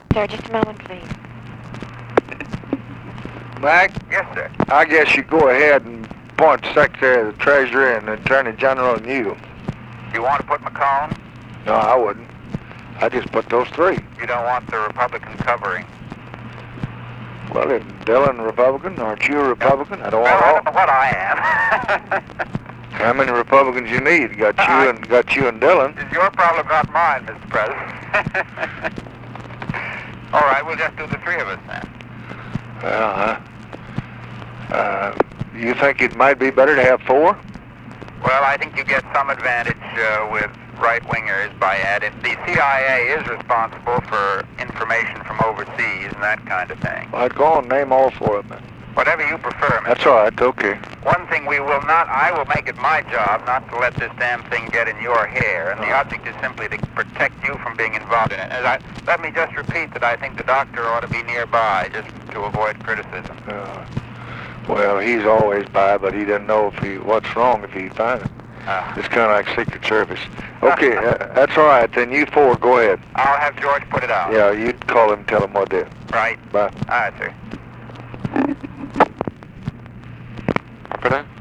Sir, just a moment, please. Mac? Yes, sir. I guess you go ahead and appoint the Secretary of the Treasury and Attorney General and you. You want to put McCollum? No, I wouldn't. I just put those three. You don't want the Republican covering? Well, if Dillon Republican, aren't you a Republican? I don't Well, want I all. don't know what I am. How many Republicans you need? Got you and Dillon. It's your problem, not mine, Mr. President. All right, we'll just do the three of us then. You think it might be better to have four? Well, I think you get some advantage with right-wingers by adding. The CIA is responsible for information from overseas and that kind of thing. I'd go on and name all four of them. Whatever you prefer, Mr. That's all right, okay. One thing we will not, I will make it my job not to let this damn thing get in your hair, and the object is simply to protect you from being involved in it. Let me just repeat that I think the doctor ought to be nearby just to avoid criticism. Well, he's always by, but he doesn't know what's wrong if he finds it. It's kind of like Secret Service. Okay, that's all right. Then you four, go ahead. I'll have George put it out. Yeah, you call him and tell him what to do. Right. Bye. All right, sir. Operator?